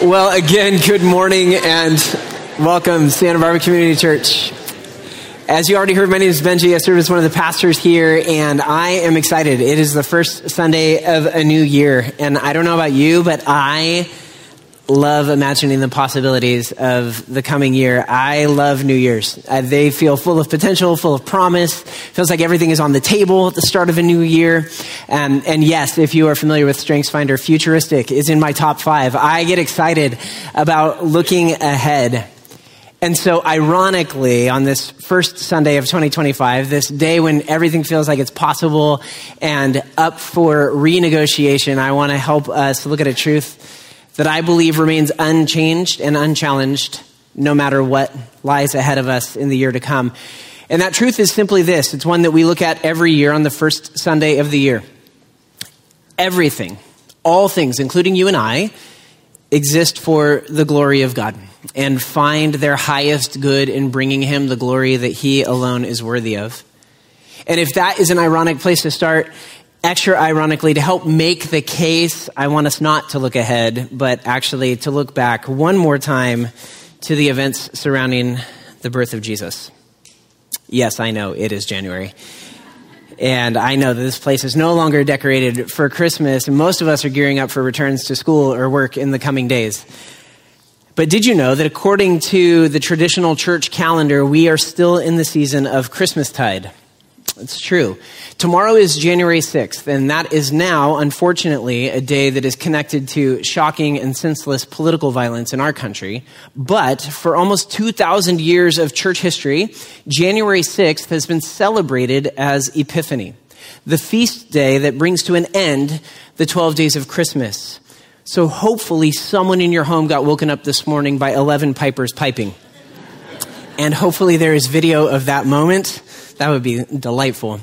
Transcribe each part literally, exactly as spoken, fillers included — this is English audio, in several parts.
Well, again, good morning and welcome, Santa Barbara Community Church. As you already heard, my name is Benji. I serve as one of the pastors here, and I am excited. It is the first Sunday of a new year, and I don't know about you, but I love imagining the possibilities of the coming year. I love New Year's. Uh, they feel full of potential, full of promise. Feels like everything is on the table at the start of a new year. Um, and yes, if you are familiar with StrengthsFinder, futuristic is in my top five. I get excited about looking ahead. And so ironically, on this first Sunday of twenty twenty-five, this day when everything feels like it's possible and up for renegotiation, I want to help us look at a truth that I believe remains unchanged and unchallenged no matter what lies ahead of us in the year to come. And that truth is simply this. It's one that we look at every year on the first Sunday of the year. Everything, all things, including you and I, exist for the glory of God and find their highest good in bringing him the glory that he alone is worthy of. And if that is an ironic place to start, extra ironically, to help make the case, I want us not to look ahead, but actually to look back one more time to the events surrounding the birth of Jesus. Yes, I know, it is January. And I know that this place is no longer decorated for Christmas, and most of us are gearing up for returns to school or work in the coming days. But did you know that according to the traditional church calendar, we are still in the season of Christmastide? It's true. Tomorrow is January sixth, and that is now, unfortunately, a day that is connected to shocking and senseless political violence in our country. But for almost two thousand years of church history, January sixth has been celebrated as Epiphany, the feast day that brings to an end the twelve days of Christmas. So hopefully someone in your home got woken up this morning by eleven pipers piping. And hopefully there is video of that moment. That would be delightful.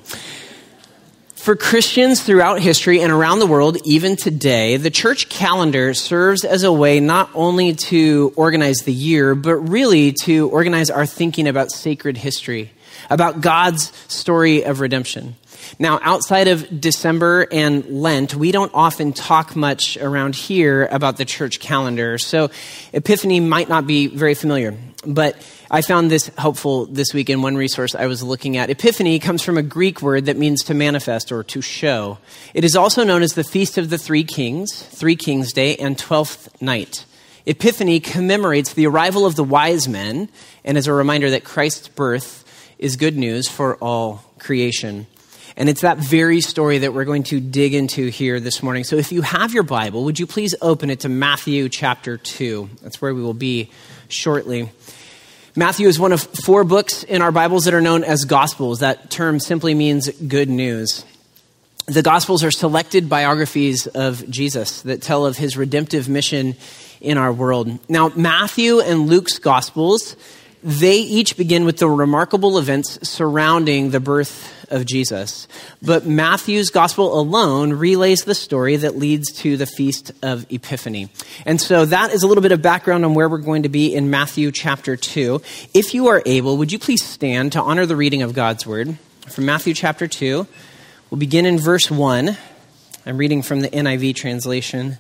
For Christians throughout history and around the world, even today, the church calendar serves as a way not only to organize the year, but really to organize our thinking about sacred history, about God's story of redemption. Now, outside of December and Lent, we don't often talk much around here about the church calendar, so Epiphany might not be very familiar. But I found this helpful this week in one resource I was looking at. Epiphany comes from a Greek word that means to manifest or to show. It is also known as the Feast of the Three Kings, Three Kings Day, and Twelfth Night. Epiphany commemorates the arrival of the wise men and is a reminder that Christ's birth is good news for all creation. And it's that very story that we're going to dig into here this morning. So if you have your Bible, would you please open it to Matthew chapter two? That's where we will be shortly. Matthew is one of four books in our Bibles that are known as Gospels. That term simply means good news. The Gospels are selected biographies of Jesus that tell of his redemptive mission in our world. Now, Matthew and Luke's Gospels, they each begin with the remarkable events surrounding the birth of Jesus. But Matthew's gospel alone relays the story that leads to the Feast of Epiphany. And so that is a little bit of background on where we're going to be in Matthew chapter two. If you are able, would you please stand to honor the reading of God's word from Matthew chapter two? We'll begin in verse one. I'm reading from the N I V translation.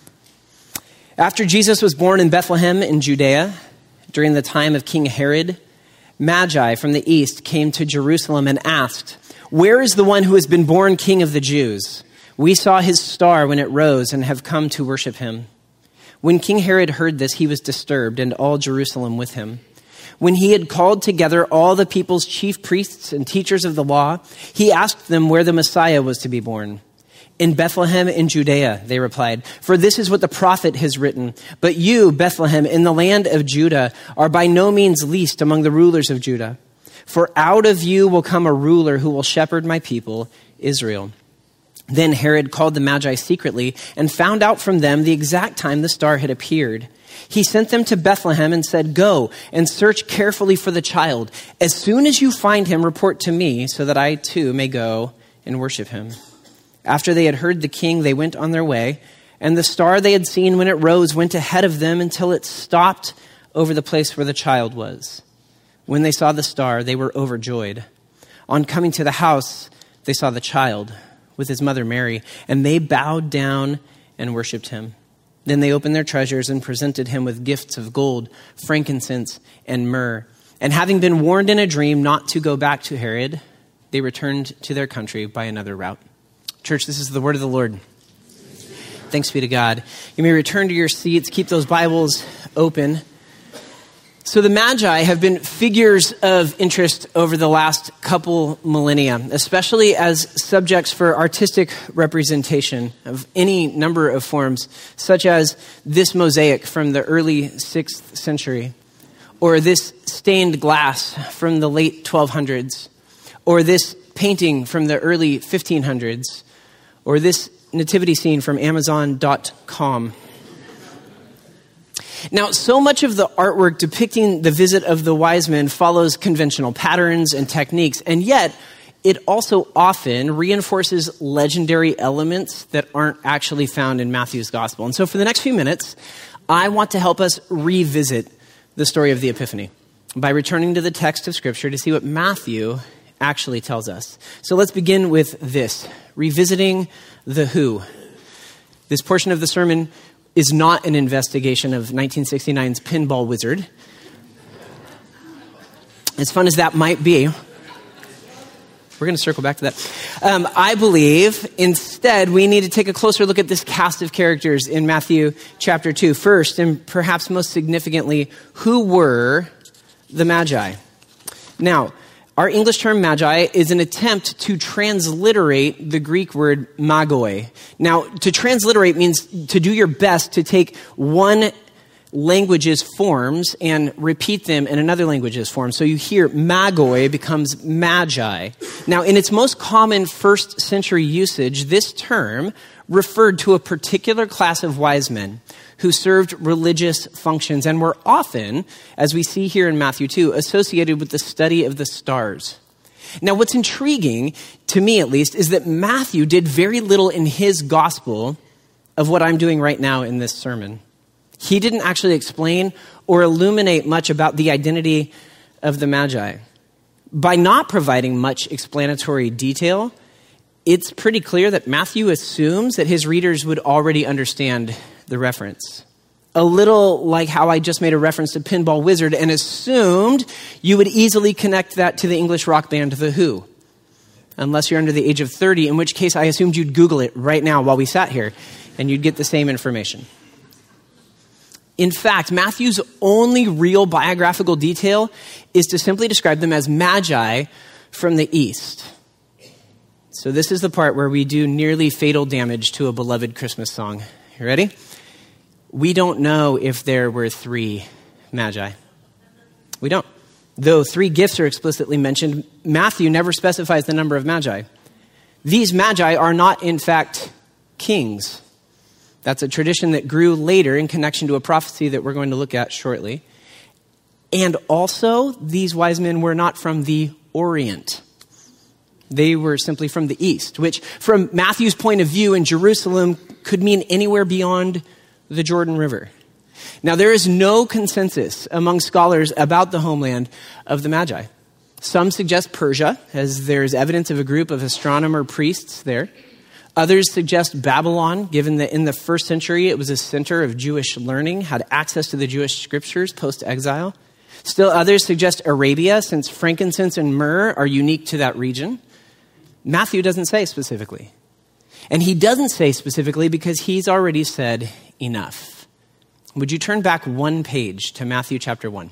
After Jesus was born in Bethlehem in Judea, during the time of King Herod, Magi from the east came to Jerusalem and asked, "Where is the one who has been born King of the Jews? We saw his star when it rose and have come to worship him." When King Herod heard this, he was disturbed, and all Jerusalem with him. When he had called together all the people's chief priests and teachers of the law, he asked them where the Messiah was to be born. "In Bethlehem in Judea," they replied, "for this is what the prophet has written. But you, Bethlehem, in the land of Judah, are by no means least among the rulers of Judah. For out of you will come a ruler who will shepherd my people, Israel." Then Herod called the Magi secretly and found out from them the exact time the star had appeared. He sent them to Bethlehem and said, "Go and search carefully for the child. As soon as you find him, report to me so that I too may go and worship him." After they had heard the king, they went on their way, and the star they had seen when it rose went ahead of them until it stopped over the place where the child was. When they saw the star, they were overjoyed. On coming to the house, they saw the child with his mother Mary, and they bowed down and worshiped him. Then they opened their treasures and presented him with gifts of gold, frankincense, and myrrh. And having been warned in a dream not to go back to Herod, they returned to their country by another route. Church, this is the word of the Lord. Thanks be to God. You may return to your seats. Keep those Bibles open. So the Magi have been figures of interest over the last couple millennia, especially as subjects for artistic representation of any number of forms, such as this mosaic from the early sixth century, or this stained glass from the late twelve hundreds, or this painting from the early fifteen hundreds, or this nativity scene from Amazon dot com. Now, so much of the artwork depicting the visit of the wise men follows conventional patterns and techniques, and yet it also often reinforces legendary elements that aren't actually found in Matthew's gospel. And so for the next few minutes, I want to help us revisit the story of the Epiphany by returning to the text of Scripture to see what Matthew actually tells us. So let's begin with this, revisiting the who. This portion of the sermon is not an investigation of nineteen sixty-nine's Pinball Wizard. As fun as that might be, we're going to circle back to that. Um, I believe instead we need to take a closer look at this cast of characters in Matthew chapter two. First, and perhaps most significantly, who were the Magi? Now, our English term magi is an attempt to transliterate the Greek word magoi. Now, to transliterate means to do your best to take one language's forms and repeat them in another language's form. So you hear magoi becomes magi. Now, in its most common first century usage, this term referred to a particular class of wise men who served religious functions and were often, as we see here in Matthew two, associated with the study of the stars. Now, what's intriguing, to me at least, is that Matthew did very little in his gospel of what I'm doing right now in this sermon. He didn't actually explain or illuminate much about the identity of the Magi. By not providing much explanatory detail, it's pretty clear that Matthew assumes that his readers would already understand the reference. A little like how I just made a reference to Pinball Wizard and assumed you would easily connect that to the English rock band The Who. Unless you're under the age of thirty, in which case I assumed you'd Google it right now while we sat here and you'd get the same information. In fact, Matthew's only real biographical detail is to simply describe them as magi from the east. So this is the part where we do nearly fatal damage to a beloved Christmas song. You ready? We don't know if there were three magi. We don't. Though three gifts are explicitly mentioned, Matthew never specifies the number of magi. These magi are not, in fact, kings. That's a tradition that grew later in connection to a prophecy that we're going to look at shortly. And also, these wise men were not from the Orient. They were simply from the east, which from Matthew's point of view in Jerusalem could mean anywhere beyond the Jordan River. Now, there is no consensus among scholars about the homeland of the Magi. Some suggest Persia, as there's evidence of a group of astronomer priests there. Others suggest Babylon, given that in the first century it was a center of Jewish learning, had access to the Jewish scriptures post-exile. Still others suggest Arabia, since frankincense and myrrh are unique to that region. Matthew doesn't say specifically. And he doesn't say specifically because he's already said enough. Would you turn back one page to Matthew chapter one?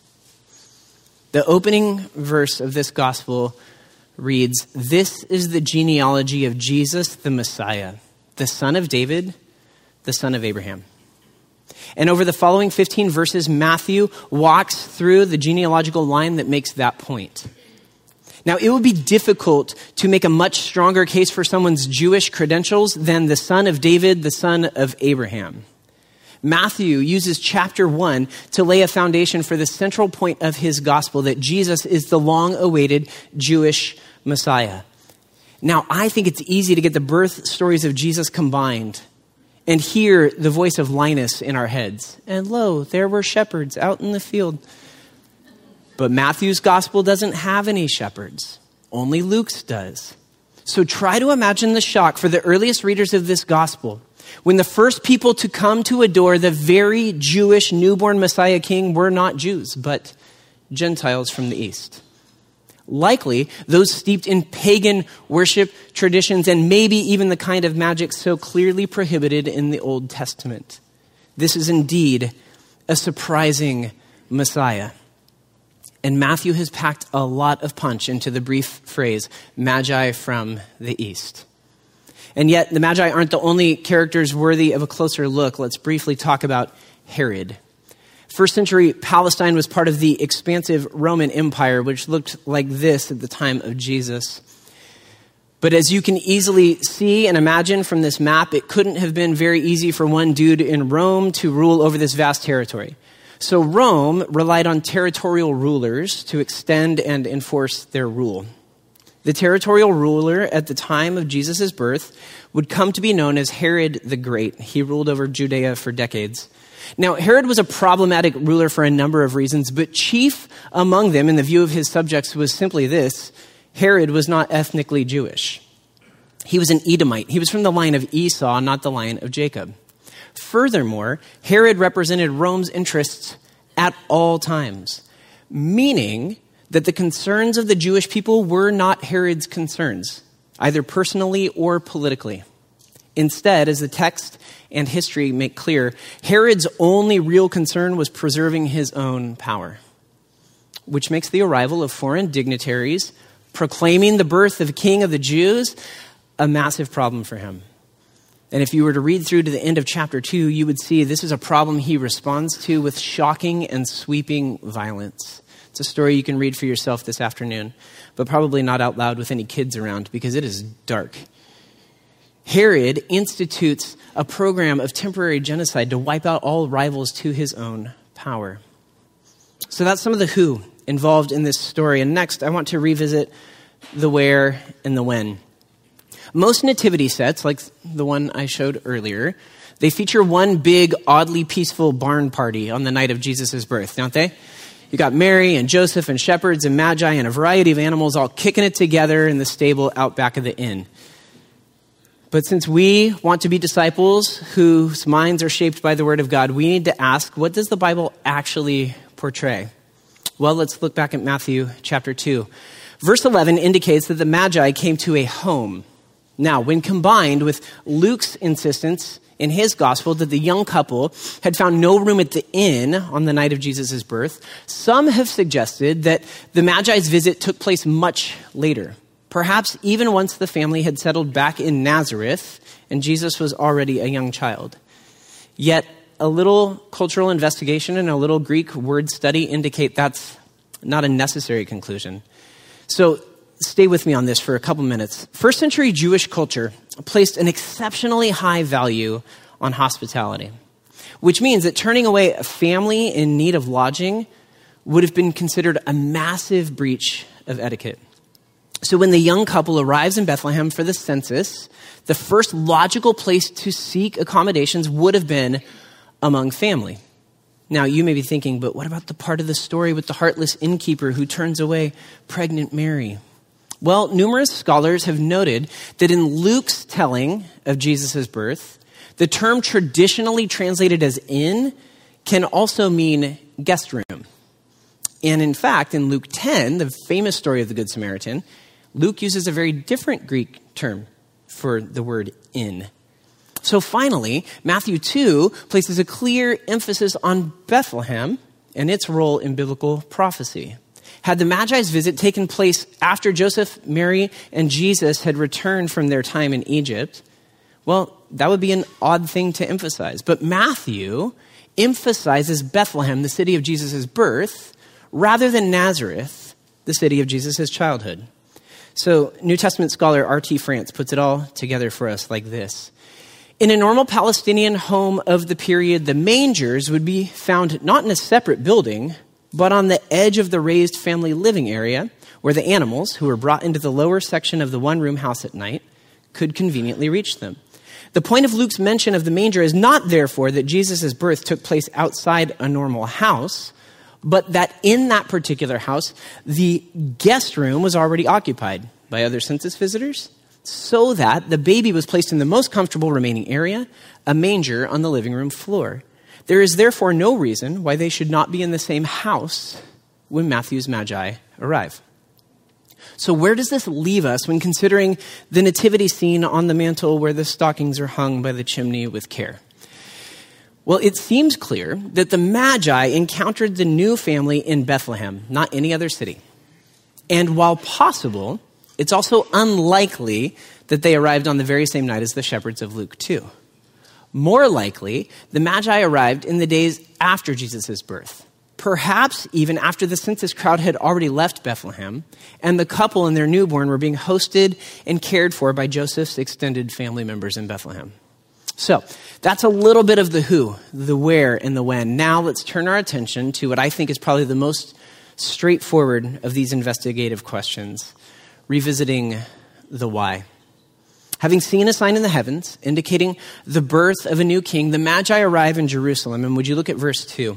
The opening verse of this gospel reads, "This is the genealogy of Jesus, the Messiah, the son of David, the son of Abraham." And over the following fifteen verses, Matthew walks through the genealogical line that makes that point. Now, it would be difficult to make a much stronger case for someone's Jewish credentials than the son of David, the son of Abraham. Matthew uses chapter one to lay a foundation for the central point of his gospel, that Jesus is the long-awaited Jewish Messiah. Now, I think it's easy to get the birth stories of Jesus combined and hear the voice of Linus in our heads. And lo, there were shepherds out in the field. But Matthew's gospel doesn't have any shepherds. Only Luke's does. So try to imagine the shock for the earliest readers of this gospel When the first people to come to adore the very Jewish newborn Messiah king were not Jews, but Gentiles from the east. Likely, those steeped in pagan worship traditions and maybe even the kind of magic so clearly prohibited in the Old Testament. This is indeed a surprising Messiah. And Matthew has packed a lot of punch into the brief phrase, Magi from the East. And yet, the Magi aren't the only characters worthy of a closer look. Let's briefly talk about Herod. First century Palestine was part of the expansive Roman Empire, which looked like this at the time of Jesus. But as you can easily see and imagine from this map, it couldn't have been very easy for one dude in Rome to rule over this vast territory. So Rome relied on territorial rulers to extend and enforce their rule. The territorial ruler at the time of Jesus' birth would come to be known as Herod the Great. He ruled over Judea for decades. Now, Herod was a problematic ruler for a number of reasons, but chief among them in the view of his subjects was simply this: Herod was not ethnically Jewish. He was an Edomite. He was from the line of Esau, not the line of Jacob. Furthermore, Herod represented Rome's interests at all times, meaning that the concerns of the Jewish people were not Herod's concerns, either personally or politically. Instead, as the text and history make clear, Herod's only real concern was preserving his own power, which makes the arrival of foreign dignitaries proclaiming the birth of King of the Jews a massive problem for him. And if you were to read through to the end of chapter two, you would see this is a problem he responds to with shocking and sweeping violence. It's a story you can read for yourself this afternoon, but probably not out loud with any kids around because it is dark. Herod institutes a program of temporary genocide to wipe out all rivals to his own power. So that's some of the who involved in this story. And next, I want to revisit the where and the when. Most nativity sets, like the one I showed earlier, they feature one big, oddly peaceful barn party on the night of Jesus' birth, don't they? You got Mary and Joseph and shepherds and magi and a variety of animals all kicking it together in the stable out back of the inn. But since we want to be disciples whose minds are shaped by the Word of God, we need to ask, what does the Bible actually portray? Well, let's look back at Matthew chapter two. Verse eleven indicates that the Magi came to a home. Now, when combined with Luke's insistence in his gospel that the young couple had found no room at the inn on the night of Jesus' birth, some have suggested that the Magi's visit took place much later. Perhaps even once the family had settled back in Nazareth and Jesus was already a young child. Yet a little cultural investigation and a little Greek word study indicate that's not a necessary conclusion. So stay with me on this for a couple minutes. First century Jewish culture placed an exceptionally high value on hospitality, which means that turning away a family in need of lodging would have been considered a massive breach of etiquette. So when the young couple arrives in Bethlehem for the census, the first logical place to seek accommodations would have been among family. Now, you may be thinking, but what about the part of the story with the heartless innkeeper who turns away pregnant Mary? Well, numerous scholars have noted that in Luke's telling of Jesus' birth, the term traditionally translated as inn can also mean guest room. And in fact, in Luke ten, the famous story of the Good Samaritan, Luke uses a very different Greek term for the word inn. So finally, Matthew two places a clear emphasis on Bethlehem and its role in biblical prophecy. Had the Magi's visit taken place after Joseph, Mary, and Jesus had returned from their time in Egypt, well, that would be an odd thing to emphasize. But Matthew emphasizes Bethlehem, the city of Jesus' birth, rather than Nazareth, the city of Jesus' childhood. So New Testament scholar R T France puts it all together for us like this. In a normal Palestinian home of the period, the mangers would be found not in a separate building, but on the edge of the raised family living area, where the animals, who were brought into the lower section of the one-room house at night, could conveniently reach them. The point of Luke's mention of the manger is not, therefore, that Jesus' birth took place outside a normal house, but that in that particular house, the guest room was already occupied by other census visitors, so that the baby was placed in the most comfortable remaining area, a manger on the living room floor. There is therefore no reason why they should not be in the same house when Matthew's Magi arrive. So where does this leave us when considering the nativity scene on the mantle where the stockings are hung by the chimney with care? Well, it seems clear that the Magi encountered the new family in Bethlehem, not any other city. And while possible, it's also unlikely that they arrived on the very same night as the shepherds of Luke two. More likely, the Magi arrived in the days after Jesus' birth, perhaps even after the census crowd had already left Bethlehem, and the couple and their newborn were being hosted and cared for by Joseph's extended family members in Bethlehem. So that's a little bit of the who, the where, and the when. Now let's turn our attention to what I think is probably the most straightforward of these investigative questions, revisiting the why. Having seen a sign in the heavens indicating the birth of a new king, the Magi arrive in Jerusalem. And would you look at verse two?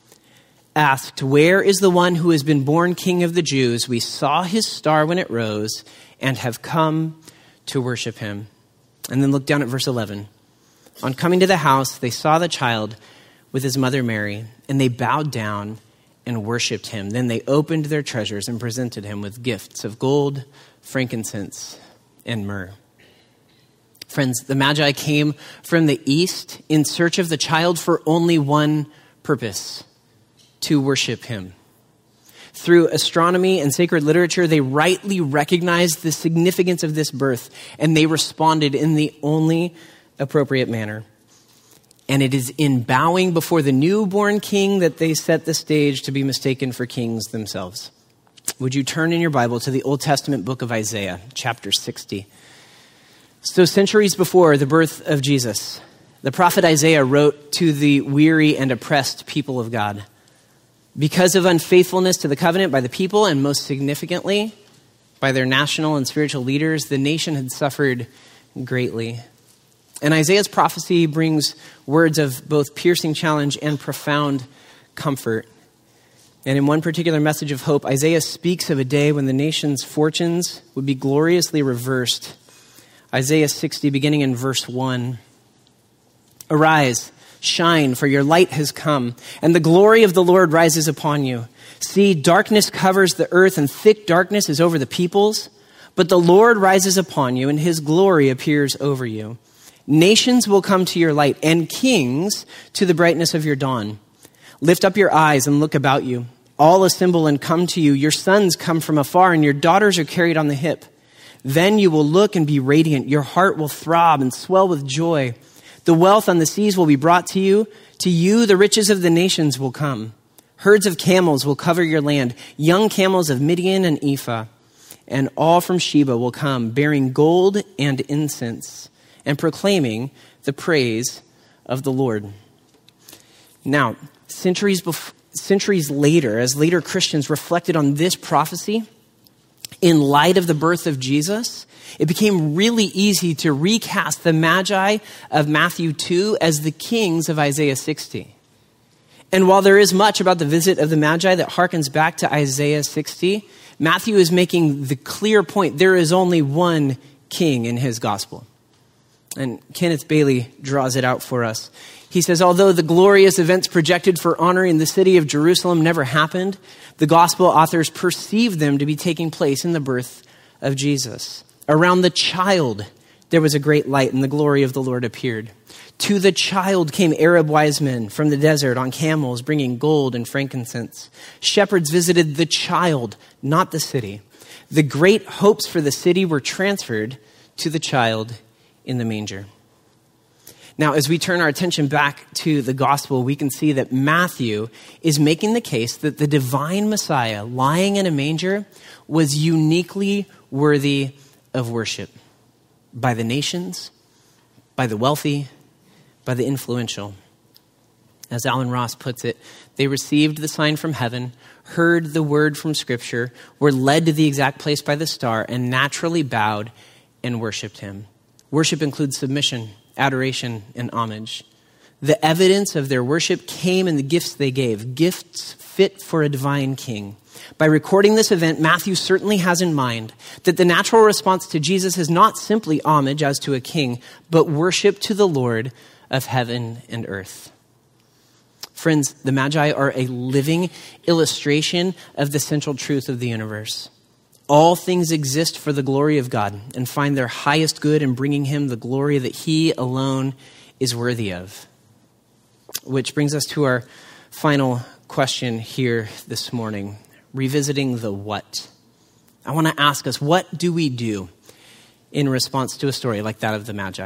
Asked, where is the one who has been born King of the Jews? We saw his star when it rose and have come to worship him. And then look down at verse eleven. On coming to the house, they saw the child with his mother Mary, and they bowed down and worshiped him. Then they opened their treasures and presented him with gifts of gold, frankincense, and myrrh. Friends, the Magi came from the east in search of the child for only one purpose: to worship him. Through astronomy and sacred literature, they rightly recognized the significance of this birth, and they responded in the only appropriate manner. And it is in bowing before the newborn king that they set the stage to be mistaken for kings themselves. Would you turn in your Bible to the Old Testament book of Isaiah, chapter sixty. So centuries before the birth of Jesus, the prophet Isaiah wrote to the weary and oppressed people of God. Because of unfaithfulness to the covenant by the people, and most significantly, by their national and spiritual leaders, the nation had suffered greatly. And Isaiah's prophecy brings words of both piercing challenge and profound comfort. And in one particular message of hope, Isaiah speaks of a day when the nation's fortunes would be gloriously reversed. Isaiah sixty, beginning in verse one. Arise, shine, for your light has come, and the glory of the Lord rises upon you. See, darkness covers the earth, and thick darkness is over the peoples. But the Lord rises upon you, and his glory appears over you. Nations will come to your light, and kings to the brightness of your dawn. Lift up your eyes and look about you. All assemble and come to you. Your sons come from afar, and your daughters are carried on the hip. Then you will look and be radiant. Your heart will throb and swell with joy. The wealth on the seas will be brought to you. To you, the riches of the nations will come. Herds of camels will cover your land, young camels of Midian and Ephah. And all from Sheba will come, bearing gold and incense, and proclaiming the praise of the Lord. Now, centuries bef- centuries later, as later Christians reflected on this prophecy, in light of the birth of Jesus, it became really easy to recast the Magi of Matthew two as the kings of Isaiah sixty. And while there is much about the visit of the Magi that harkens back to Isaiah sixty, Matthew is making the clear point there is only one king in his gospel. And Kenneth Bailey draws it out for us. He says, although the glorious events projected for honoring the city of Jerusalem never happened, the gospel authors perceived them to be taking place in the birth of Jesus. Around the child, there was a great light, and the glory of the Lord appeared. To the child came Arab wise men from the desert on camels, bringing gold and frankincense. Shepherds visited the child, not the city. The great hopes for the city were transferred to the child in the manger. Now, as we turn our attention back to the gospel, we can see that Matthew is making the case that the divine Messiah lying in a manger was uniquely worthy of worship by the nations, by the wealthy, by the influential. As Alan Ross puts it, they received the sign from heaven, heard the word from Scripture, were led to the exact place by the star, and naturally bowed and worshiped him. Worship includes submission, adoration, and homage. The evidence of their worship came in the gifts they gave, gifts fit for a divine king. By recording this event, Matthew certainly has in mind that the natural response to Jesus is not simply homage as to a king, but worship to the Lord of heaven and earth. Friends, the Magi are a living illustration of the central truth of the universe. All things exist for the glory of God and find their highest good in bringing him the glory that he alone is worthy of. Which brings us to our final question here this morning, revisiting the what. I want to ask us, what do we do in response to a story like that of the Magi?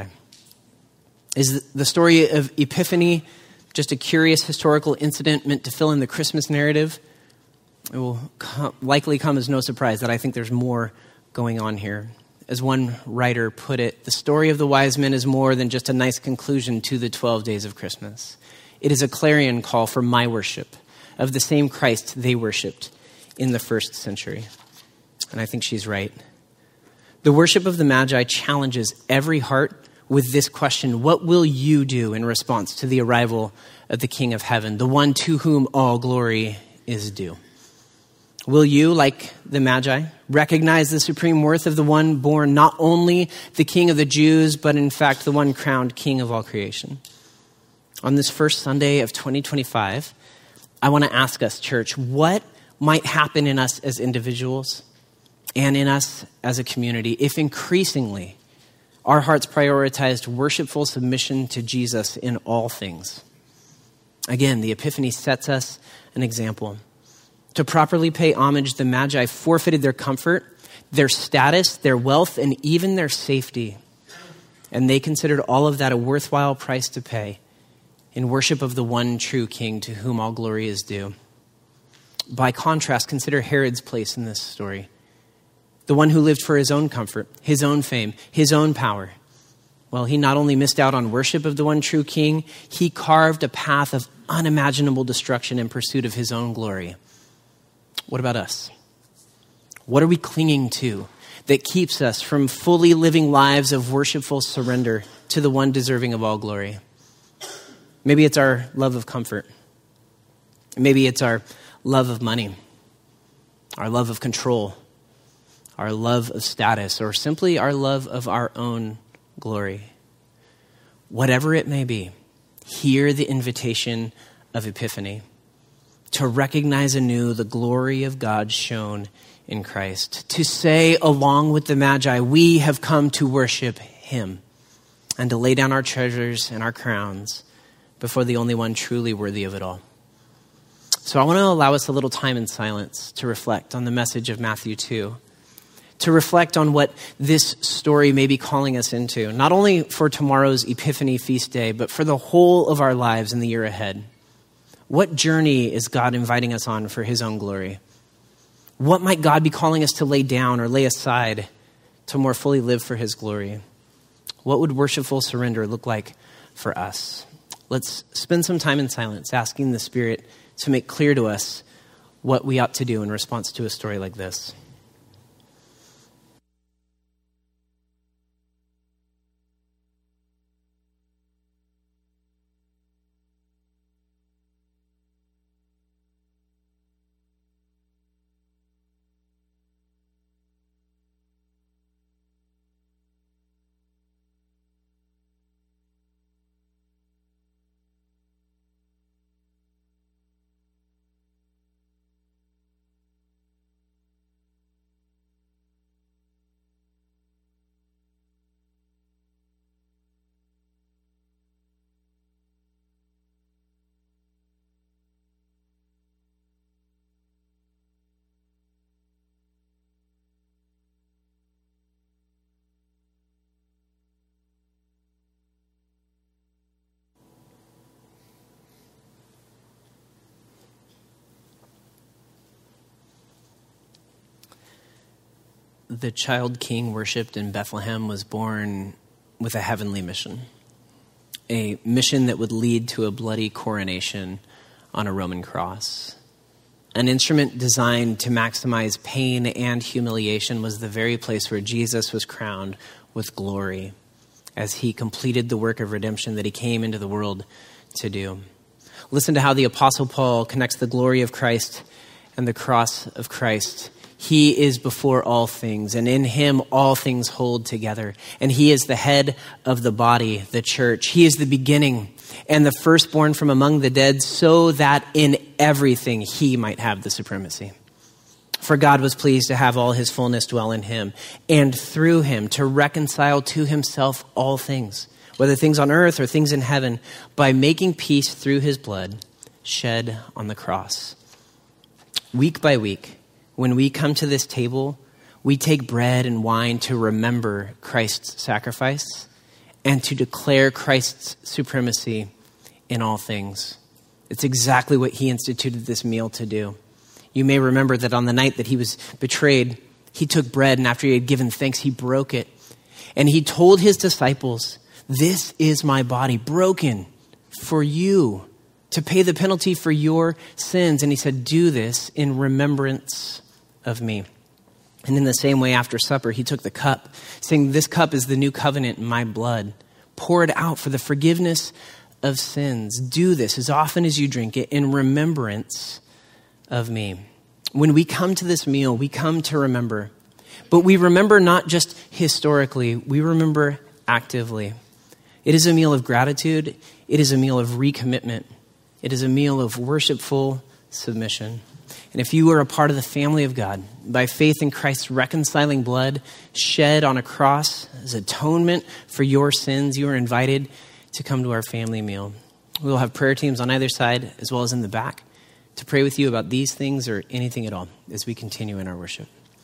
Is the story of Epiphany just a curious historical incident meant to fill in the Christmas narrative? It will come, likely come as no surprise that I think there's more going on here. As one writer put it, the story of the wise men is more than just a nice conclusion to the twelve days of Christmas. It is a clarion call for my worship of the same Christ they worshiped in the first century. And I think she's right. The worship of the Magi challenges every heart with this question: what will you do in response to the arrival of the King of Heaven, the one to whom all glory is due? Will you, like the Magi, recognize the supreme worth of the one born not only the King of the Jews, but in fact the one crowned King of all creation? On this first Sunday of twenty twenty-five, I want to ask us, church, what might happen in us as individuals and in us as a community if increasingly our hearts prioritized worshipful submission to Jesus in all things? Again, the Epiphany sets us an example. To properly pay homage, the Magi forfeited their comfort, their status, their wealth, and even their safety. And they considered all of that a worthwhile price to pay in worship of the one true King to whom all glory is due. By contrast, consider Herod's place in this story. The one who lived for his own comfort, his own fame, his own power. Well, he not only missed out on worship of the one true King, he carved a path of unimaginable destruction in pursuit of his own glory. What about us? What are we clinging to that keeps us from fully living lives of worshipful surrender to the one deserving of all glory? Maybe it's our love of comfort. Maybe it's our love of money, our love of control, our love of status, or simply our love of our own glory. Whatever it may be, hear the invitation of Epiphany to recognize anew the glory of God shown in Christ, to say along with the Magi, we have come to worship him and to lay down our treasures and our crowns before the only one truly worthy of it all. So I want to allow us a little time in silence to reflect on the message of Matthew two, to reflect on what this story may be calling us into, not only for tomorrow's Epiphany feast day, but for the whole of our lives in the year ahead. What journey is God inviting us on for his own glory? What might God be calling us to lay down or lay aside to more fully live for his glory? What would worshipful surrender look like for us? Let's spend some time in silence asking the Spirit to make clear to us what we ought to do in response to a story like this. The child king worshipped in Bethlehem was born with a heavenly mission, a mission that would lead to a bloody coronation on a Roman cross. An instrument designed to maximize pain and humiliation was the very place where Jesus was crowned with glory as he completed the work of redemption that he came into the world to do. Listen to how the Apostle Paul connects the glory of Christ and the cross of Christ. He is before all things, and in him all things hold together. And he is the head of the body, the church. He is the beginning and the firstborn from among the dead, so that in everything he might have the supremacy. For God was pleased to have all his fullness dwell in him, and through him to reconcile to himself all things, whether things on earth or things in heaven, by making peace through his blood shed on the cross. Week by week, when we come to this table, we take bread and wine to remember Christ's sacrifice and to declare Christ's supremacy in all things. It's exactly what he instituted this meal to do. You may remember that on the night that he was betrayed, he took bread, and after he had given thanks, he broke it. And he told his disciples, "This is my body broken for you, to pay the penalty for your sins." And he said, "Do this in remembrance of me." And in the same way, after supper, he took the cup, saying, "This cup is the new covenant in my blood, poured out for the forgiveness of sins. Do this as often as you drink it in remembrance of me." When we come to this meal, we come to remember. But we remember not just historically, we remember actively. It is a meal of gratitude. It is a meal of recommitment. It is a meal of worshipful submission. And if you are a part of the family of God, by faith in Christ's reconciling blood shed on a cross as atonement for your sins, you are invited to come to our family meal. We will have prayer teams on either side as well as in the back to pray with you about these things or anything at all as we continue in our worship.